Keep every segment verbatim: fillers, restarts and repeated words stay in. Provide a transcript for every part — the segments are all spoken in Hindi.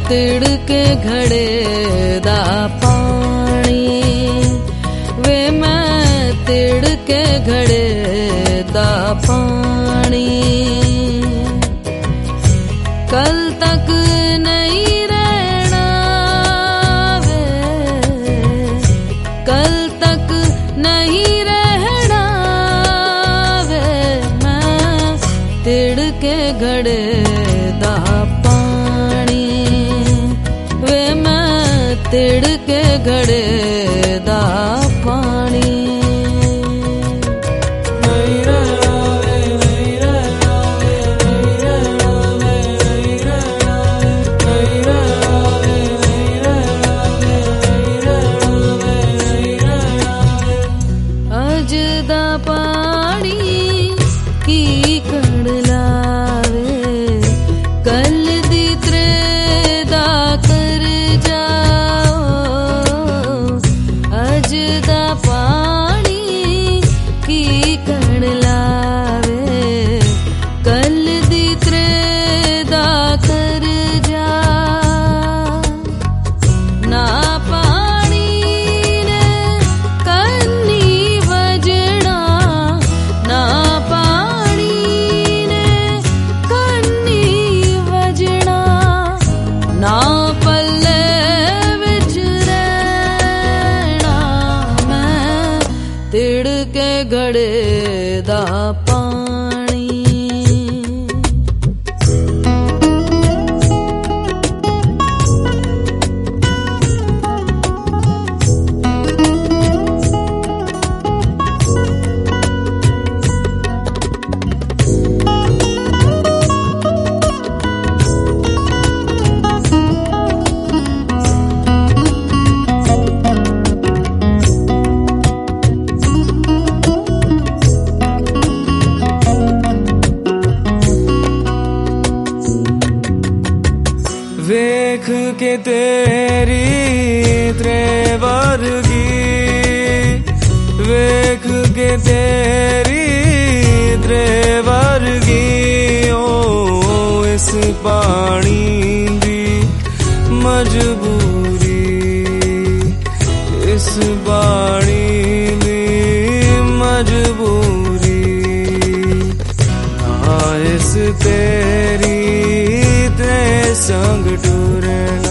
तिड़के घड़े दा पानी वे मैं तिड़के घड़े दा पानी कल तक नहीं रहना वे कल तक नहीं रहना वे मैं तिड़के घड़े दा पानी वे मैं तिड़के घड़े दा पानी तिड़के घड़े दा पानी वेख के तेरी त्रेवर्गी वेख के तेरी त्रेवर्गी ओ इस पानी दी मजबूरी इस पानी दी मजबूरी ना इस तेरी संग टूरना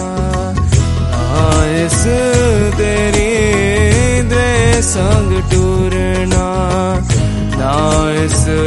इस तेरी दे संग टूरना ना इस